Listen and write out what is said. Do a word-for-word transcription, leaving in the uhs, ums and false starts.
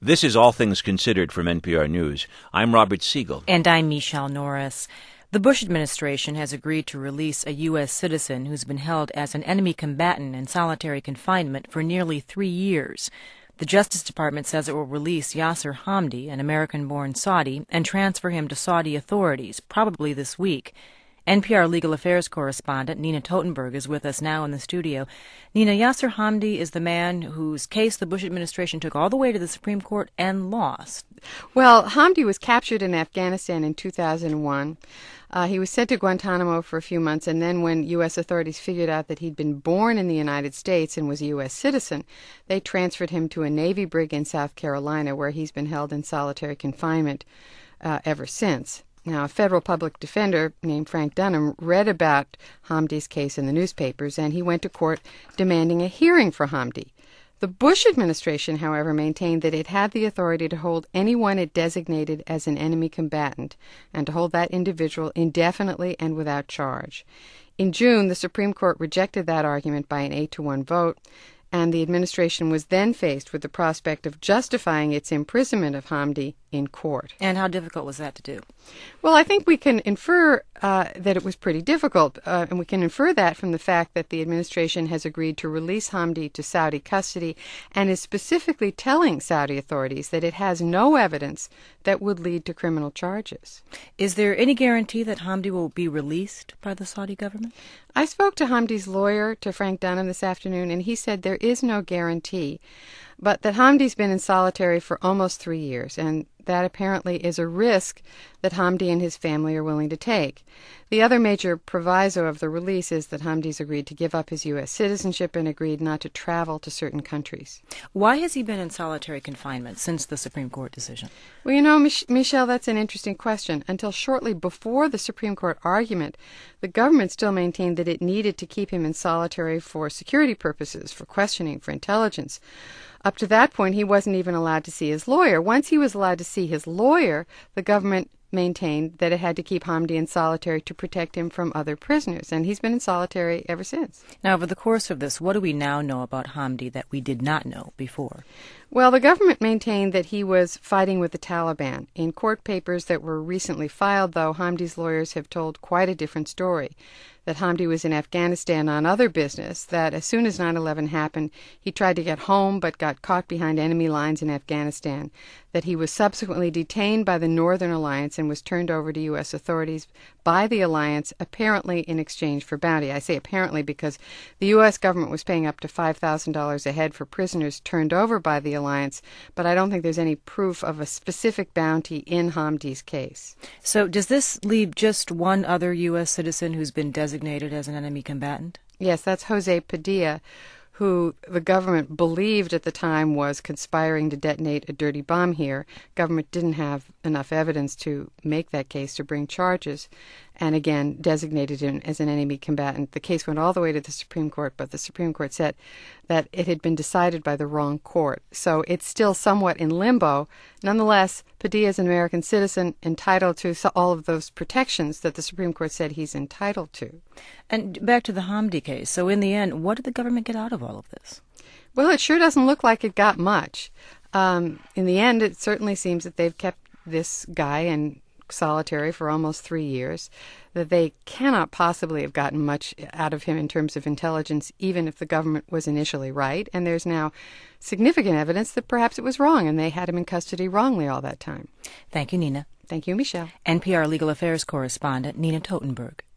This is All Things Considered from N P R News. I'm Robert Siegel. And I'm Michelle Norris. The Bush administration has agreed to release a U S citizen who's been held as an enemy combatant in solitary confinement for nearly three years. The Justice Department says it will release Yasir Hamdi, an American-born Saudi, and transfer him to Saudi authorities, probably this week. N P R Legal Affairs correspondent Nina Totenberg is with us now in the studio. Nina, Yasir Hamdi is the man whose case the Bush administration took all the way to the Supreme Court and lost. Well, Hamdi was captured in Afghanistan in two thousand one. Uh, he was sent to Guantanamo for a few months, and then when U S authorities figured out that he'd been born in the United States and was a U S citizen, they transferred him to a Navy brig in South Carolina, where he's been held in solitary confinement uh, ever since. Now, a federal public defender named Frank Dunham read about Hamdi's case in the newspapers, and he went to court demanding a hearing for Hamdi. The Bush administration, however, maintained that it had the authority to hold anyone it designated as an enemy combatant and to hold that individual indefinitely and without charge. In June, the Supreme Court rejected that argument by an eight to one vote, and the administration was then faced with the prospect of justifying its imprisonment of Hamdi in court. And how difficult was that to do? Well, I think we can infer uh, that it was pretty difficult, uh, and we can infer that from the fact that the administration has agreed to release Hamdi to Saudi custody and is specifically telling Saudi authorities that it has no evidence that would lead to criminal charges. Is there any guarantee that Hamdi will be released by the Saudi government? I spoke to Hamdi's lawyer, to Frank Dunham, this afternoon, and he said there is no guarantee, but that Hamdi's been in solitary for almost three years, and that apparently is a risk that Hamdi and his family are willing to take. The other major proviso of the release is that Hamdi's agreed to give up his U S citizenship and agreed not to travel to certain countries. Why has he been in solitary confinement since the Supreme Court decision? Well, you know, Mich- Michelle, that's an interesting question. Until shortly before the Supreme Court argument, the government still maintained that it needed to keep him in solitary for security purposes, for questioning, for intelligence. Up to that point, he wasn't even allowed to see his lawyer. Once he was allowed to see his lawyer, the government maintained that it had to keep Hamdi in solitary to protect him from other prisoners, and he's been in solitary ever since. Now, over the course of this, what do we now know about Hamdi that we did not know before? Well, the government maintained that he was fighting with the Taliban. In court papers that were recently filed, though, Hamdi's lawyers have told quite a different story. That Hamdi was in Afghanistan on other business, that as soon as nine eleven happened, he tried to get home but got caught behind enemy lines in Afghanistan, that he was subsequently detained by the Northern Alliance and was turned over to U S authorities by the alliance, apparently in exchange for bounty. I say apparently because the U S government was paying up to five thousand dollars a head for prisoners turned over by the alliance, but I don't think there's any proof of a specific bounty in Hamdi's case. So does this leave just one other U S citizen who's been designated as an enemy combatant? Yes, that's Jose Padilla, who the government believed at the time was conspiring to detonate a dirty bomb here. Government didn't have enough evidence to make that case, to bring charges, and again designated him as an enemy combatant. The case went all the way to the Supreme Court, but the Supreme Court said that it had been decided by the wrong court. So it's still somewhat in limbo. Nonetheless, Padilla is an American citizen entitled to all of those protections that the Supreme Court said he's entitled to. And back to the Hamdi case. So in the end, what did the government get out of all of this? Well, it sure doesn't look like it got much. Um, in the end, it certainly seems that they've kept this guy in solitary for almost three years, that they cannot possibly have gotten much out of him in terms of intelligence, even if the government was initially right. And there's now significant evidence that perhaps it was wrong and they had him in custody wrongly all that time. Thank you, Nina. Thank you, Michelle. N P R Legal Affairs correspondent Nina Totenberg.